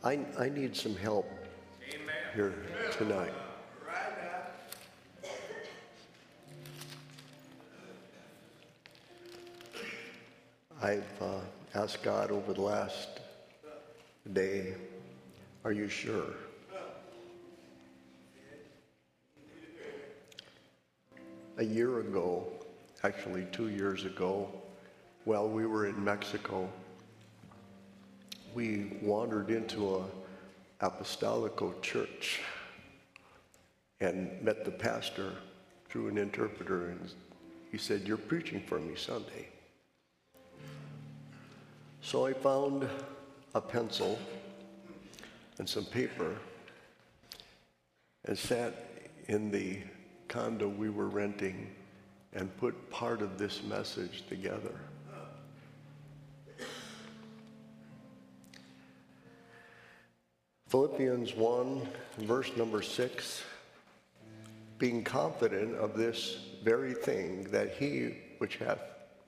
I need some help here tonight. I've asked God over the last day, are you sure? A year ago, actually 2 years ago, while we were in Mexico, we wandered into a apostolical church and met the pastor through an interpreter, and he said, "You're preaching for me Sunday." So I found a pencil and some paper and sat in the condo we were renting and put part of this message together. Philippians 1, verse number 6, being confident of this very thing, that he which hath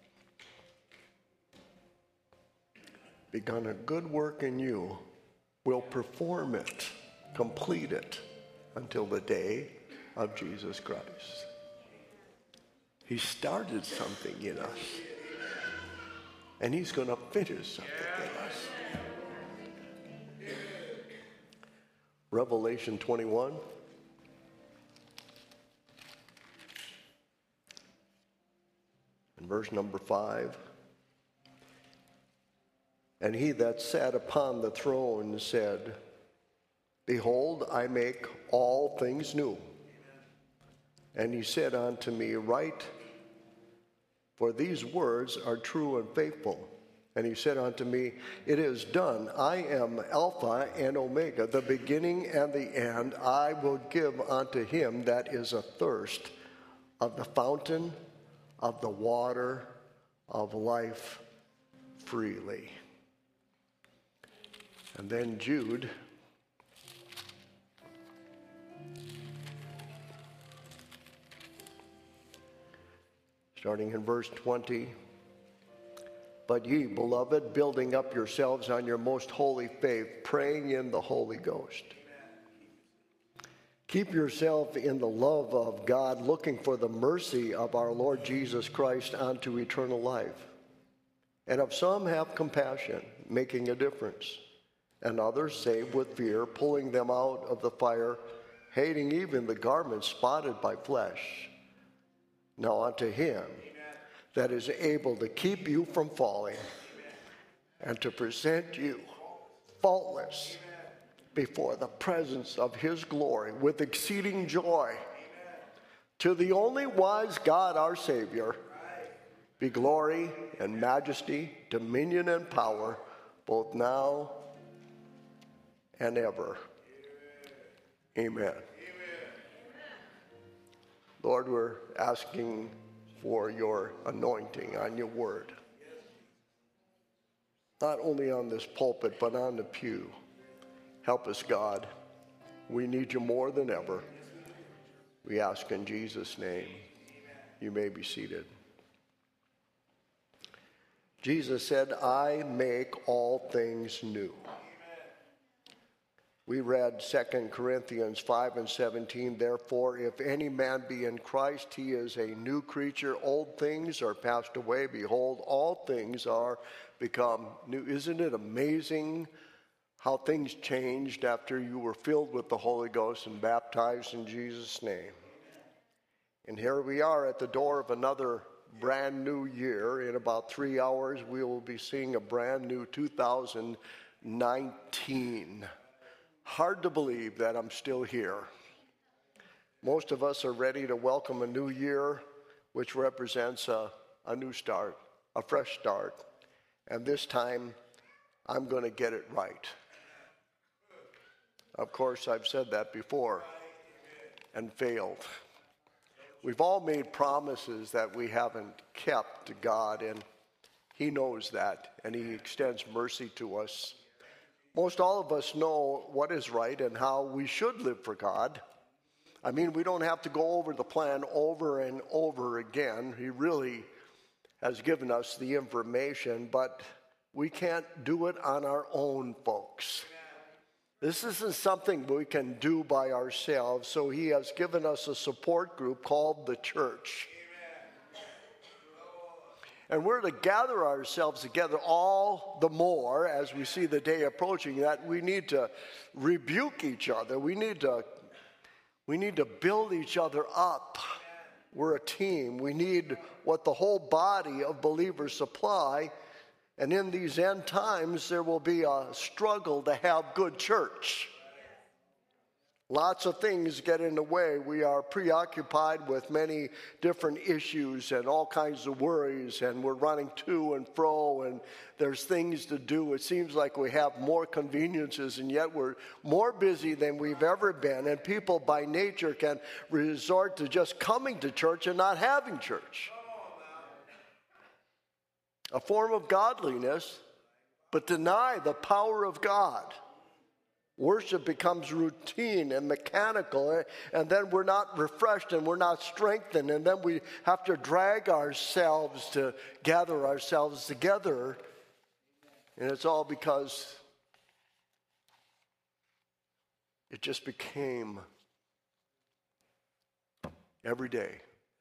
begun a good work in you will perform it, complete it, until the day of Jesus Christ. He started something in us, and he's going to finish something in us. Revelation 21. And verse number 5. And he that sat upon the throne said, "Behold, I make all things new." And he said unto me, "Write, for these words are true and faithful." And he said unto me, "It is done. I am Alpha and Omega, the beginning and the end. I will give unto him that is athirst of the fountain of the water of life freely." And then Jude, starting in verse 20. "But ye, beloved, building up yourselves on your most holy faith, praying in the Holy Ghost. Keep yourself in the love of God, looking for the mercy of our Lord Jesus Christ unto eternal life. And of some have compassion, making a difference, and others save with fear, pulling them out of the fire, hating even the garments spotted by flesh. Now unto him that is able to keep you from falling and to present you faultless before the presence of his glory with exceeding joy. To the only wise God our Savior be glory and majesty, dominion and power, both now and ever. Amen." Lord, we're asking for your anointing on your word. Not only on this pulpit, but on the pew. Help us, God. We need you more than ever. We ask in Jesus' name. You may be seated. Jesus said, "I make all things new." We read 2 Corinthians 5 and 17, "Therefore, if any man be in Christ, he is a new creature. Old things are passed away. Behold, all things are become new." Isn't it amazing how things changed after you were filled with the Holy Ghost and baptized in Jesus' name? And here we are at the door of another brand new year. In about 3 hours, we will be seeing a brand new 2019. Hard to believe that I'm still here. Most of us are ready to welcome a new year, which represents a new start, a fresh start. And this time, I'm going to get it right. Of course, I've said that before and failed. We've all made promises that we haven't kept to God, and he knows that, and he extends mercy to us. Most all of us know what is right and how we should live for God. I mean, we don't have to go over the plan over and over again. He really has given us the information, but we can't do it on our own, folks. This isn't something we can do by ourselves, so he has given us a support group called the church. And we're to gather ourselves together all the more as we see the day approaching that we need to rebuke each other. We need to build each other up. We're a team. We need what the whole body of believers supply. And in these end times, there will be a struggle to have good church. Lots of things get in the way. We are preoccupied with many different issues and all kinds of worries, and we're running to and fro, and there's things to do. It seems like we have more conveniences, and yet we're more busy than we've ever been, and people by nature can resort to just coming to church and not having church. A form of godliness, but deny the power of God. Worship becomes routine and mechanical, and then we're not refreshed and we're not strengthened, and then we have to drag ourselves to gather ourselves together, and it's all because it just became every day.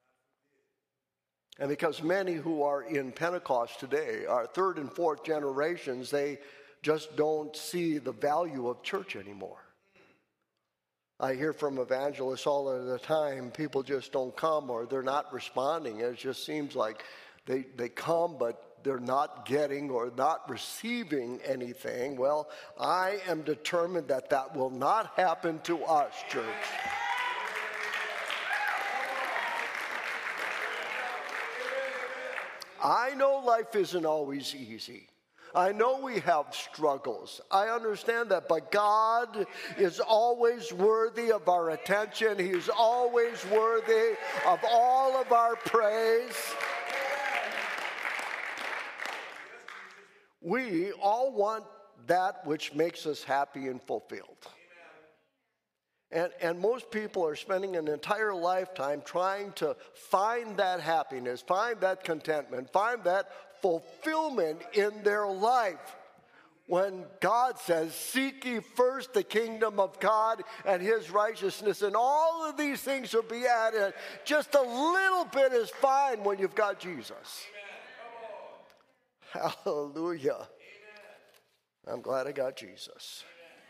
And because many who are in Pentecost today are third and fourth generations, they just don't see the value of church anymore. I hear from evangelists all of the time, people just don't come or they're not responding. It just seems like they come, but they're not getting or not receiving anything. Well, I am determined that that will not happen to us, church. I know life isn't always easy. I know we have struggles. I understand that, but God is always worthy of our attention. He's always worthy of all of our praise. We all want that which makes us happy and fulfilled. And most people are spending an entire lifetime trying to find that happiness, find that contentment, find that fulfillment in their life. When God says, seek ye first the kingdom of God and his righteousness, and all of these things will be added. Just a little bit is fine when you've got Jesus. Hallelujah. Amen. I'm glad I got Jesus.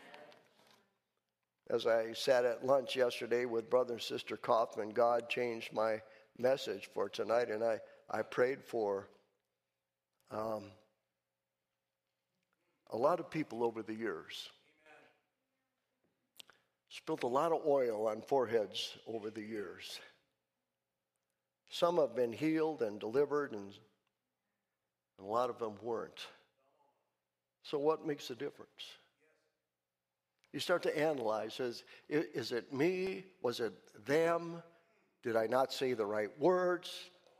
As I sat at lunch yesterday with Brother and Sister Kaufman, God changed my message for tonight, and I prayed for a lot of people over the years. Spilled a lot of oil on foreheads over the years. Some have been healed and delivered, and a lot of them weren't. So what makes a difference? You start to analyze, is it me? Was it them? Did I not say the right words?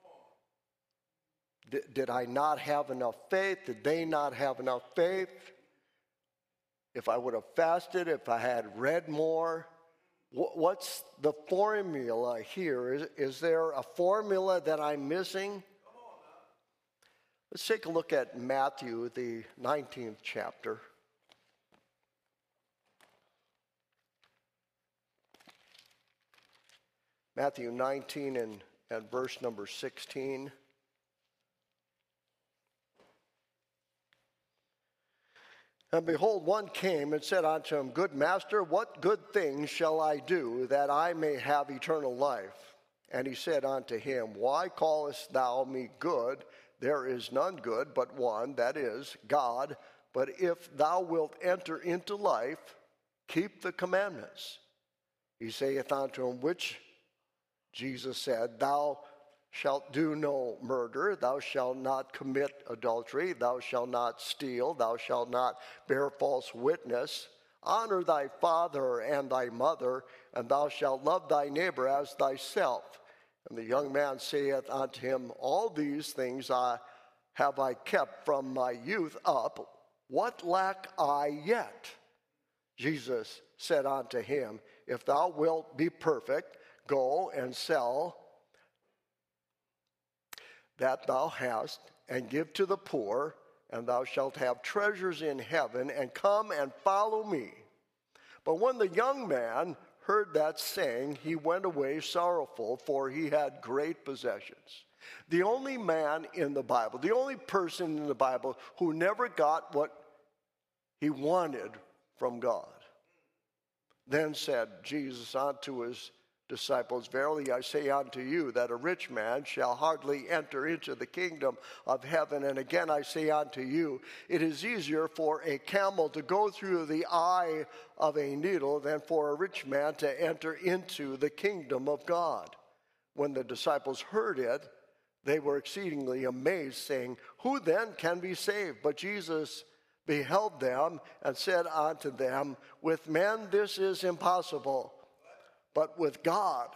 Did I not have enough faith? Did they not have enough faith? If I would have fasted, if I had read more, what's the formula here? Is there a formula that I'm missing? Let's take a look at Matthew, the 19th chapter. Matthew 19 and verse number 16. And behold, one came and said unto him, Good master, what good things shall I do that I may have eternal life? And he said unto him, Why callest thou me good? There is none good but one, that is, God. But if thou wilt enter into life, keep the commandments. He saith unto him, Which? Jesus said, Thou shalt do no murder, thou shalt not commit adultery, thou shalt not steal, thou shalt not bear false witness. Honor thy father and thy mother, and thou shalt love thy neighbor as thyself. And the young man saith unto him, All these things have I kept from my youth up. What lack I yet? Jesus said unto him, If thou wilt be perfect, go and sell that thou hast, and give to the poor, and thou shalt have treasures in heaven, and come and follow me. But when the young man heard that saying, he went away sorrowful, for he had great possessions. The only man in the Bible, the only person in the Bible who never got what he wanted from God. Then said Jesus unto his disciples, verily I say unto you, that a rich man shall hardly enter into the kingdom of heaven. And again I say unto you, it is easier for a camel to go through the eye of a needle than for a rich man to enter into the kingdom of God. When the disciples heard it, they were exceedingly amazed, saying, who then can be saved? But Jesus beheld them and said unto them, with men this is impossible, but with God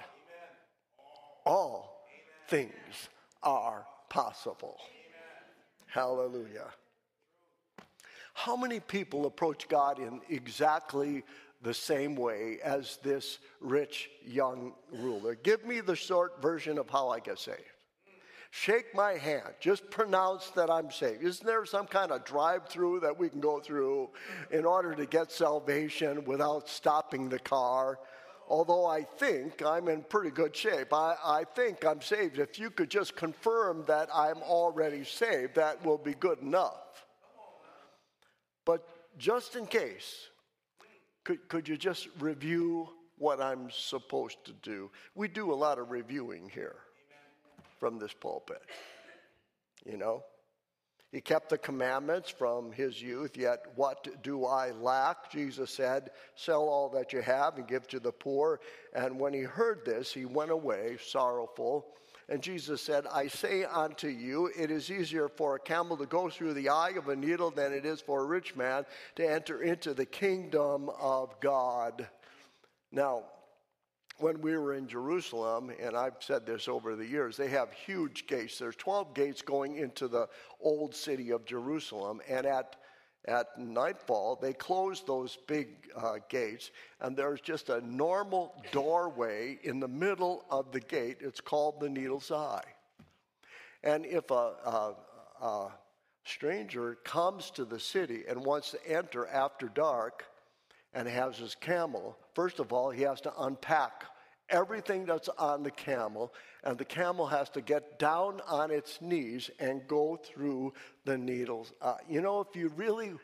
all things are possible. Hallelujah. How many people approach God in exactly the same way as this rich young ruler? Give me the short version of how I get saved. Shake my hand. Just pronounce that I'm saved. Isn't there some kind of drive-through that we can go through in order to get salvation without stopping the car? Although I think I'm in pretty good shape. I think I'm saved. If you could just confirm that I'm already saved, that will be good enough. But just in case, could you just review what I'm supposed to do? We do a lot of reviewing here from this pulpit. You know, he kept the commandments from his youth, yet what do I lack? Jesus said, sell all that you have and give to the poor. And when he heard this, he went away sorrowful. And Jesus said, I say unto you, it is easier for a camel to go through the eye of a needle than it is for a rich man to enter into the kingdom of God. Now, when we were in Jerusalem, and I've said this over the years, they have huge gates. There's 12 gates going into the old city of Jerusalem. And at nightfall, they close those big gates, and there's just a normal doorway in the middle of the gate. It's called the Needle's Eye. And if a stranger comes to the city and wants to enter after dark and has his camel, first of all, he has to unpack everything that's on the camel, and the camel has to get down on its knees and go through the needles. You know, if you really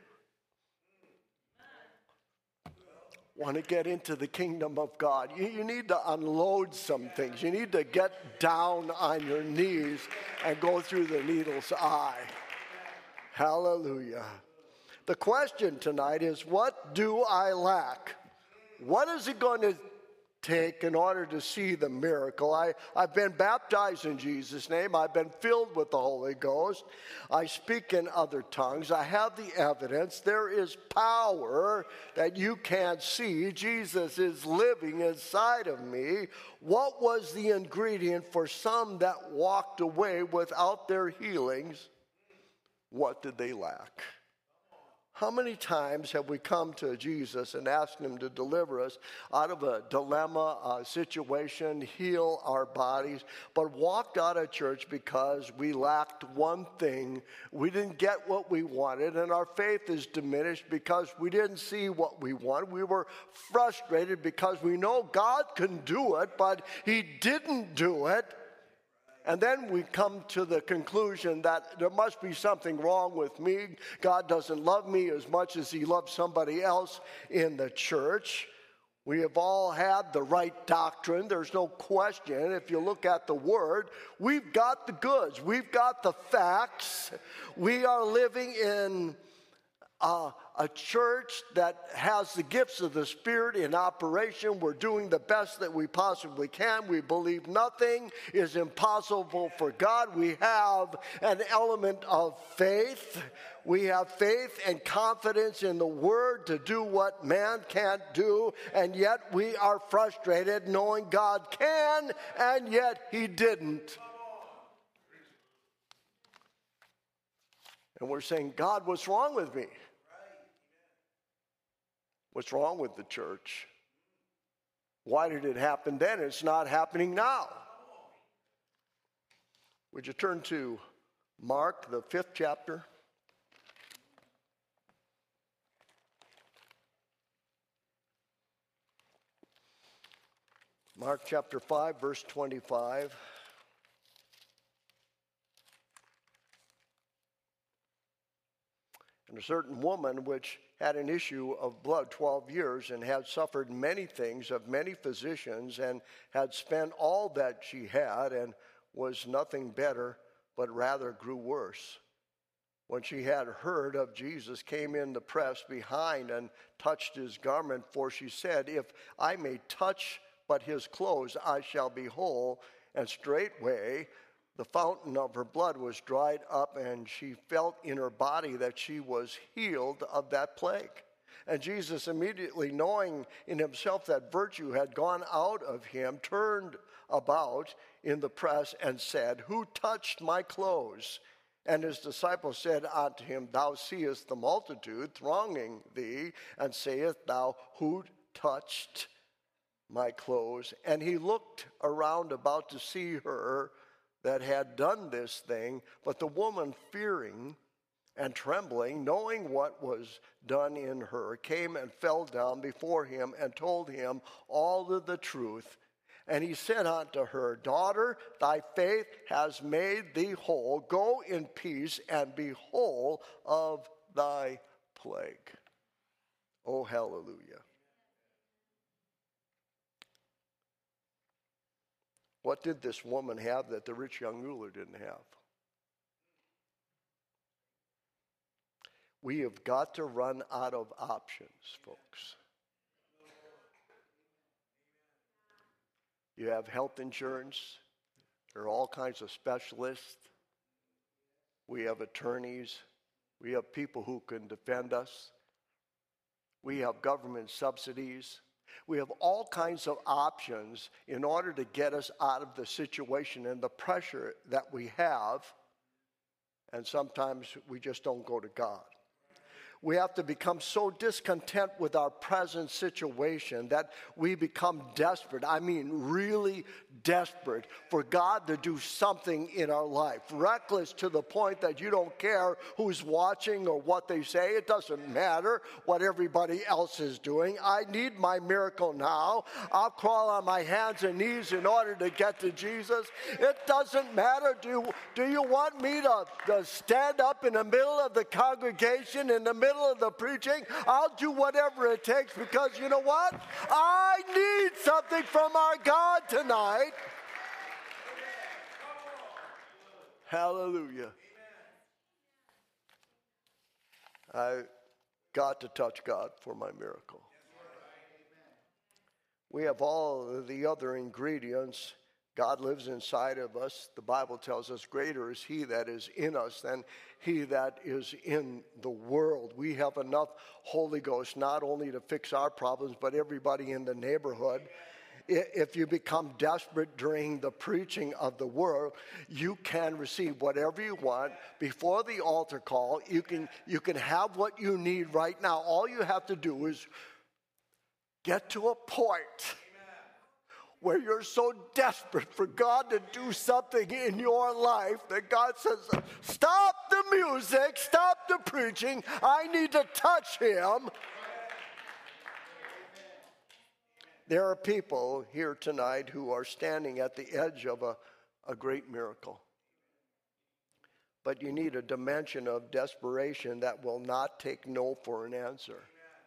want to get into the kingdom of God, you need to unload some things. You need to get down on your knees and go through the needle's eye. Hallelujah. The question tonight is, what do I lack? What is it going to take in order to see the miracle? I've been baptized in Jesus' name. I've been filled with the Holy Ghost. I speak in other tongues. I have the evidence. There is power that you can't see. Jesus is living inside of me. What was the ingredient for some that walked away without their healings? What did they lack? How many times have we come to Jesus and asked him to deliver us out of a dilemma, a situation, heal our bodies, but walked out of church because we lacked one thing. We didn't get what we wanted, and our faith is diminished because we didn't see what we wanted. We were frustrated because we know God can do it, but he didn't do it. And then we come to the conclusion that there must be something wrong with me. God doesn't love me as much as he loves somebody else in the church. We have all had the right doctrine. There's no question. If you look at the Word, we've got the goods. We've got the facts. We are living in a church that has the gifts of the Spirit in operation. We're doing the best that we possibly can. We believe nothing is impossible for God. We have an element of faith. We have faith and confidence in the Word to do what man can't do, and yet we are frustrated knowing God can, and yet he didn't. And we're saying, God, what's wrong with me? What's wrong with the church? Why did it happen then? It's not happening now. Would you turn to Mark, the 5th chapter? Mark chapter 5, verse 25. And a certain woman which had an issue of blood 12 years and had suffered many things of many physicians and had spent all that she had and was nothing better, but rather grew worse. When she had heard of Jesus, came in the press behind and touched his garment, for she said, if I may touch but his clothes, I shall be whole. And straightway the fountain of her blood was dried up, and she felt in her body that she was healed of that plague. And Jesus, immediately knowing in himself that virtue had gone out of him, turned about in the press and said, who touched my clothes? And his disciples said unto him, thou seest the multitude thronging thee, and sayest thou, who touched my clothes? And he looked around about to see her that had done this thing. But the woman, fearing and trembling, knowing what was done in her, came and fell down before him and told him all of the truth. And he said unto her, daughter, thy faith has made thee whole. Go in peace and be whole of thy plague. Oh, hallelujah. What did this woman have that the rich young ruler didn't have? We have got to run out of options, folks. You have health insurance. There are all kinds of specialists. We have attorneys. We have people who can defend us. We have government subsidies. We have all kinds of options in order to get us out of the situation and the pressure that we have. And sometimes we just don't go to God. We have to become so discontent with our present situation that we become desperate. I mean, really desperate for God to do something in our life. Reckless to the point that you don't care who's watching or what they say. It doesn't matter what everybody else is doing. I need my miracle now. I'll crawl on my hands and knees in order to get to Jesus. It doesn't matter. Do you want me to stand up in the middle of the congregation, in the middle of the preaching? I'll do whatever it takes, because you know what? I need something from our God tonight. Hallelujah. I got to touch God for my miracle. We have all the other ingredients. God lives inside of us. The Bible tells us greater is he that is in us than he that is in the world. We have enough Holy Ghost not only to fix our problems, but everybody in the neighborhood. If you become desperate during the preaching of the word, you can receive whatever you want before the altar call. You can have what you need right now. All you have to do is get to a point where you're so desperate for God to do something in your life that God says, stop the music, stop the preaching, I need to touch him. There are people here tonight who are standing at the edge of a great miracle. But you need a dimension of desperation that will not take no for an answer.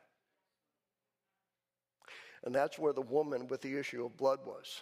And that's where the woman with the issue of blood was.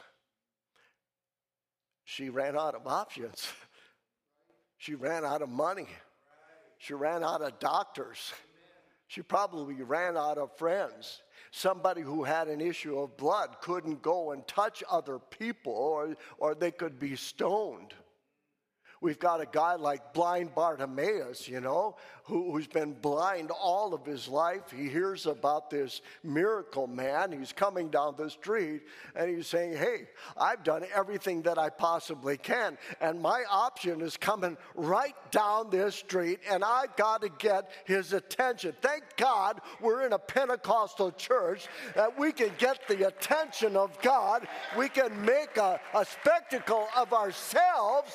She ran out of options. She ran out of money. She ran out of doctors. She probably ran out of friends. Somebody who had an issue of blood couldn't go and touch other people, or they could be stoned. We've got a guy like blind Bartimaeus, who's been blind all of his life. He hears about this miracle man. He's coming down the street and he's saying, hey, I've done everything that I possibly can, and my option is coming right down this street, and I've got to get his attention. Thank God we're in a Pentecostal church that we can get the attention of God. We can make a spectacle of ourselves.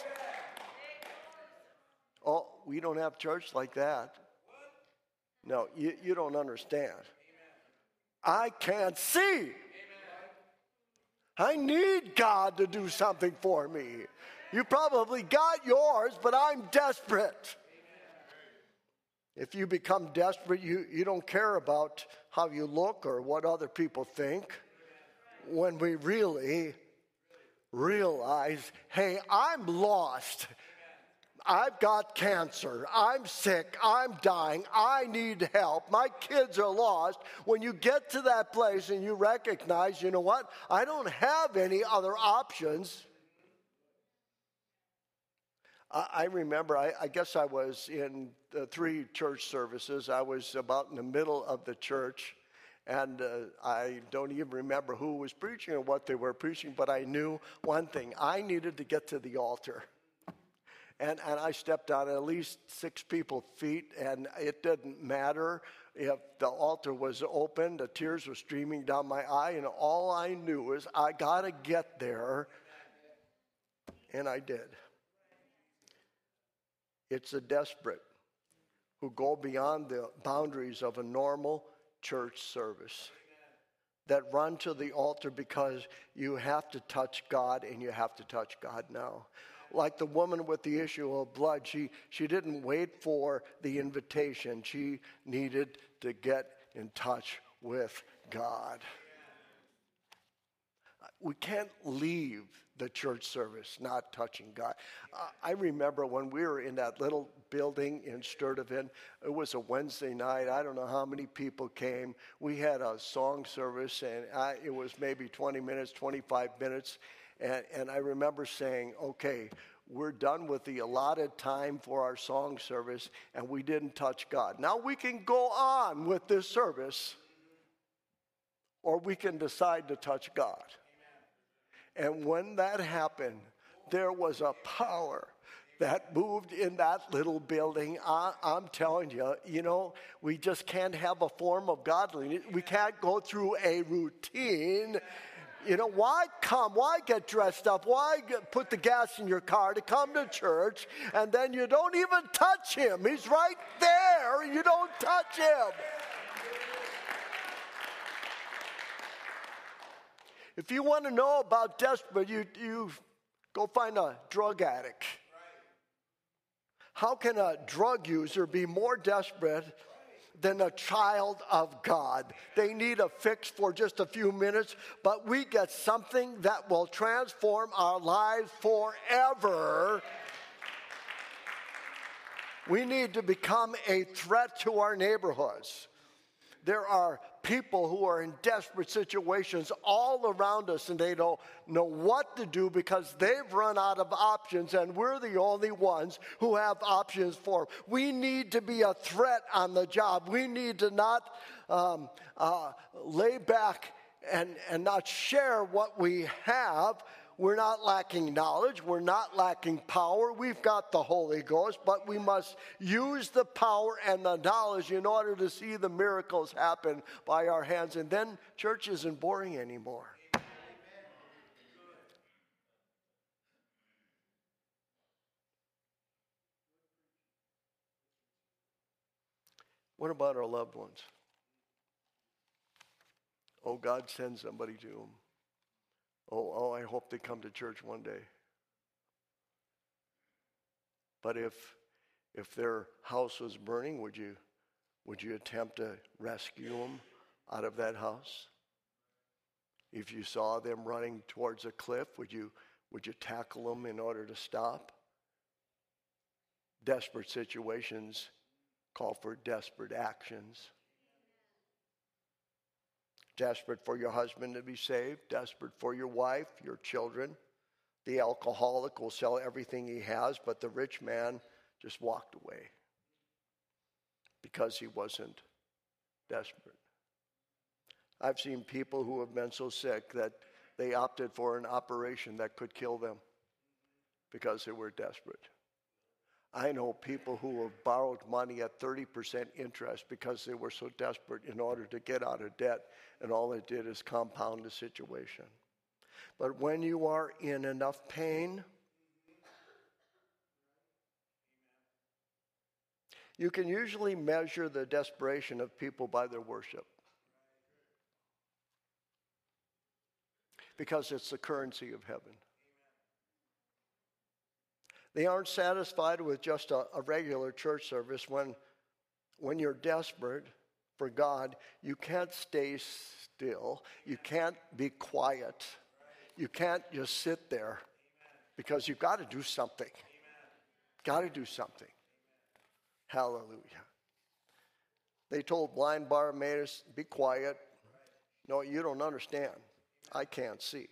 Oh, we don't have church like that. No, you don't understand. I can't see. I need God to do something for me. You probably got yours, but I'm desperate. If you become desperate, you don't care about how you look or what other people think. When we really realize, hey, I'm lost. I've got cancer. I'm sick. I'm dying. I need help. My kids are lost. When you get to that place and you recognize, you know what? I don't have any other options. I remember, I guess I was in 3 church services. I was about in the middle of the church. And I don't even remember who was preaching or what they were preaching, but I knew one thing. I needed to get to the altar. And I stepped on at least 6 people's feet, and it didn't matter if the altar was open, the tears were streaming down my eye, and all I knew is I got to get there, and I did. It's the desperate who go beyond the boundaries of a normal church service, that run to the altar because you have to touch God, and you have to touch God now. Like the woman with the issue of blood, she didn't wait for the invitation. She needed to get in touch with God. We can't leave the church service not touching God. I remember when we were in that little building in Sturtevant, it was a Wednesday night. I don't know how many people came. We had a song service, and it was maybe 20 minutes, 25 minutes. And I remember saying, okay, we're done with the allotted time for our song service, and we didn't touch God. Now we can go on with this service, or we can decide to touch God. And when that happened, there was a power that moved in that little building. I'm telling you, we just can't have a form of godliness. We can't go through a routine. Why come? Why get dressed up? Why put the gas in your car to come to church, and then you don't even touch him? He's right there. You don't touch him. If you want to know about desperate, you go find a drug addict. How can a drug user be more desperate than a child of God? They need a fix for just a few minutes, but we get something that will transform our lives forever. We need to become a threat to our neighborhoods. There are people who are in desperate situations all around us, and they don't know what to do because they've run out of options, and we're the only ones who have options for them. We need to be a threat on the job. We need to not lay back and not share what we have. We're not lacking knowledge. We're not lacking power. We've got the Holy Ghost, but we must use the power and the knowledge in order to see the miracles happen by our hands. And then church isn't boring anymore. What about our loved ones? Oh, God send somebody to them. Oh, I hope they come to church one day. But if their house was burning, would you attempt to rescue them out of that house? If you saw them running towards a cliff, would you tackle them in order to stop? Desperate situations call for desperate actions. Desperate for your husband to be saved, desperate for your wife, your children. The alcoholic will sell everything he has, but the rich man just walked away because he wasn't desperate. I've seen people who have been so sick that they opted for an operation that could kill them because they were desperate. I know people who have borrowed money at 30% interest because they were so desperate in order to get out of debt, and all it did is compound the situation. But when you are in enough pain, you can usually measure the desperation of people by their worship. because it's the currency of heaven. They aren't satisfied with just a regular church service. When you're desperate for God, you can't stay still. You can't be quiet. You can't just sit there because you've got to do something. Got to do something. Hallelujah. They told blind Bartimaeus, be quiet. No, you don't understand. I can't see.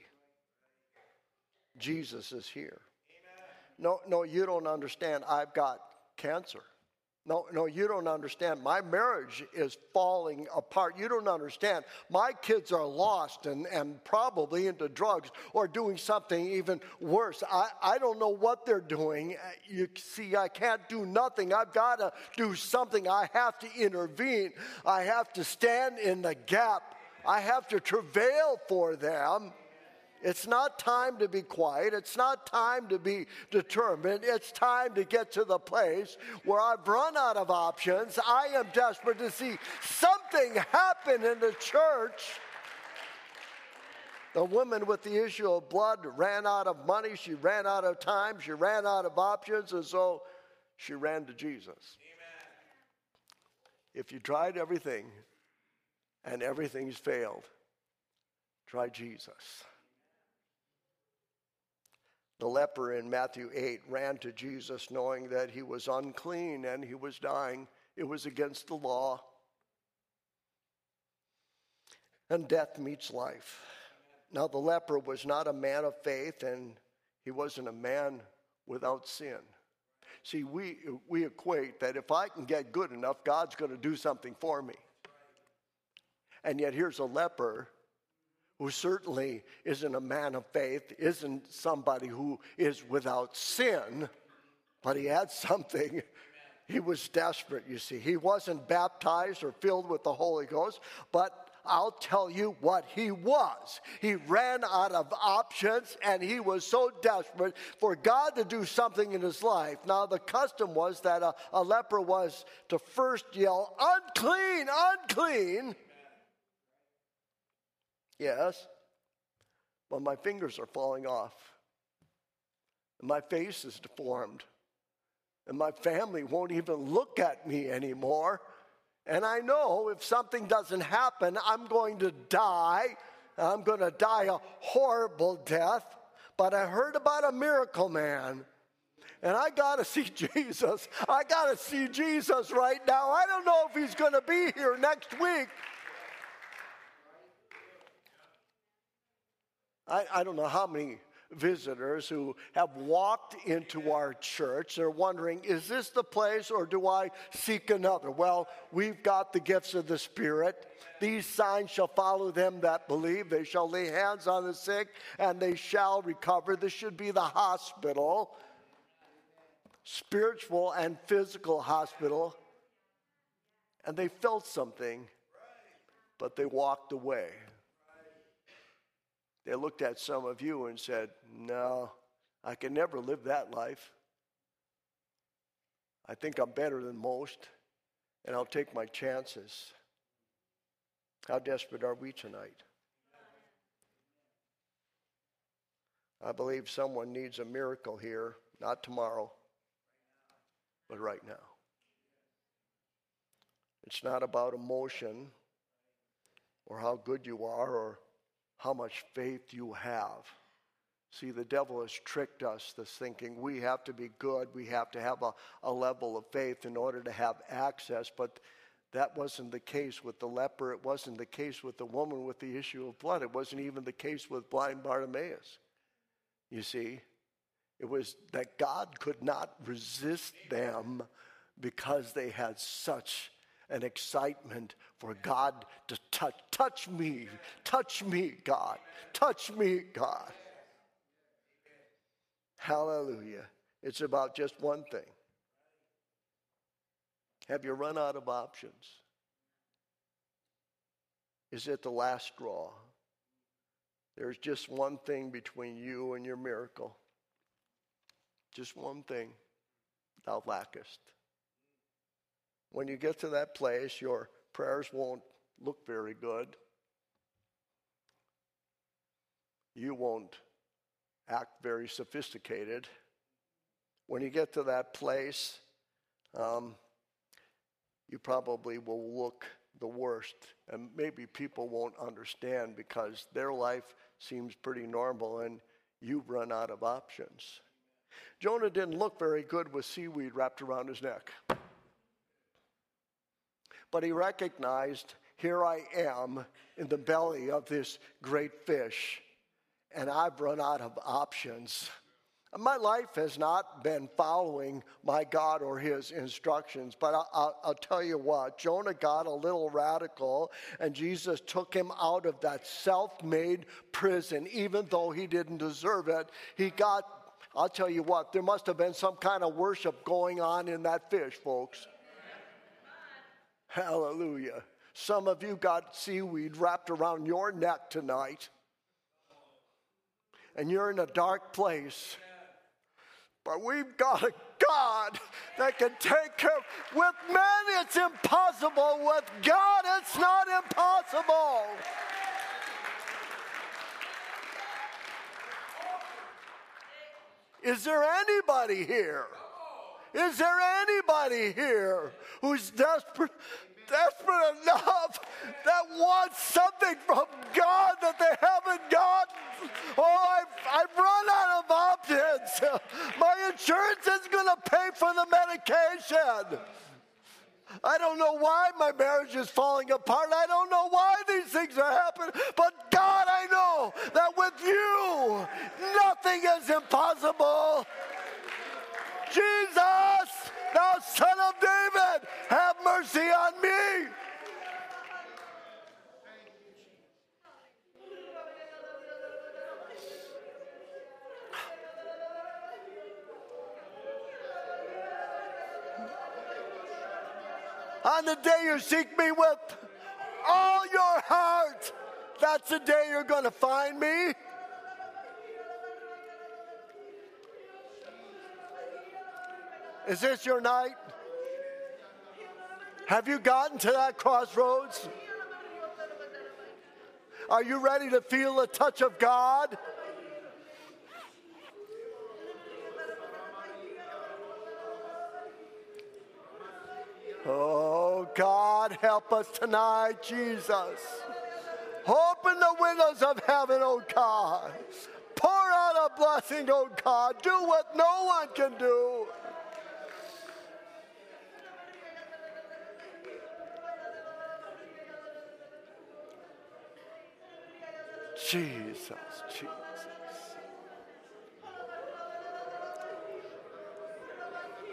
Jesus is here. No, you don't understand. I've got cancer. No, you don't understand. My marriage is falling apart. You don't understand. My kids are lost and probably into drugs or doing something even worse. I don't know what they're doing. You see, I can't do nothing. I've got to do something. I have to intervene. I have to stand in the gap. I have to travail for them. It's not time to be quiet. It's not time to be determined. It's time to get to the place where I've run out of options. I am desperate to see something happen in the church. The woman with the issue of blood ran out of money. She ran out of time. She ran out of options. And so she ran to Jesus. Amen. If you tried everything and everything's failed, try Jesus. The leper in Matthew 8 ran to Jesus knowing that he was unclean and he was dying. It was against the law. And death meets life. Now the leper was not a man of faith and he wasn't a man without sin. See, we equate that if I can get good enough, God's going to do something for me. And yet here's a leper who certainly isn't a man of faith, isn't somebody who is without sin, but he had something. He was desperate, you see. He wasn't baptized or filled with the Holy Ghost, but I'll tell you what he was. He ran out of options, and he was so desperate for God to do something in his life. Now, the custom was that a leper was to first yell, unclean, unclean. Yes, but my fingers are falling off, and my face is deformed, and my family won't even look at me anymore. And I know if something doesn't happen, I'm going to die. I'm going to die a horrible death. But I heard about a miracle man, and I got to see Jesus. I got to see Jesus right now. I don't know if he's going to be here next week. I don't know how many visitors who have walked into our church. They're wondering, is this the place or do I seek another? Well, we've got the gifts of the Spirit. These signs shall follow them that believe. They shall lay hands on the sick and they shall recover. This should be the hospital, spiritual and physical hospital. And they felt something, but they walked away. They looked at some of you and said, no, I can never live that life. I think I'm better than most, and I'll take my chances. How desperate are we tonight? I believe someone needs a miracle here, not tomorrow, but right now. It's not about emotion or how good you are or how much faith you have. See, the devil has tricked us this thinking we have to be good, we have to have a level of faith in order to have access, but that wasn't the case with the leper. It wasn't the case with the woman with the issue of blood. It wasn't even the case with blind Bartimaeus. You see, it was that God could not resist them because they had such an excitement for God to touch me, God, touch me, God. Hallelujah. It's about just one thing. Have you run out of options? Is it the last straw? There's just one thing between you and your miracle. Just one thing. Thou lackest. When you get to that place, your prayers won't look very good. you won't act very sophisticated. When you get to that place, you probably will look the worst. And maybe people won't understand because their life seems pretty normal and you've run out of options. Jonah didn't look very good with seaweed wrapped around his neck. But he recognized, here I am in the belly of this great fish, and I've run out of options. My life has not been following my God or his instructions, but I'll tell you what, Jonah got a little radical, and Jesus took him out of that self-made prison, even though he didn't deserve it. I'll tell you what, there must have been some kind of worship going on in that fish, folks. Hallelujah. Some of you got seaweed wrapped around your neck tonight, and you're in a dark place. But we've got a God that can take care. With men, it's impossible. With God, it's not impossible. Is there anybody here? Is there anybody here who's desperate enough that wants something from God that they haven't gotten? Oh, I've run out of options. My insurance is going to pay for the medication. I don't know why my marriage is falling apart. I don't know why these things are happening. But God, I know that with you, nothing is impossible. Jesus, thou Son of David, have mercy on me. On the day you seek me with all your heart, that's the day you're going to find me. Is this your night? Have you gotten to that crossroads? Are you ready to feel the touch of God? Oh, God, help us tonight, Jesus. Open the windows of heaven, oh God. Pour out a blessing, oh God. Do what no one can do. Jesus, Jesus.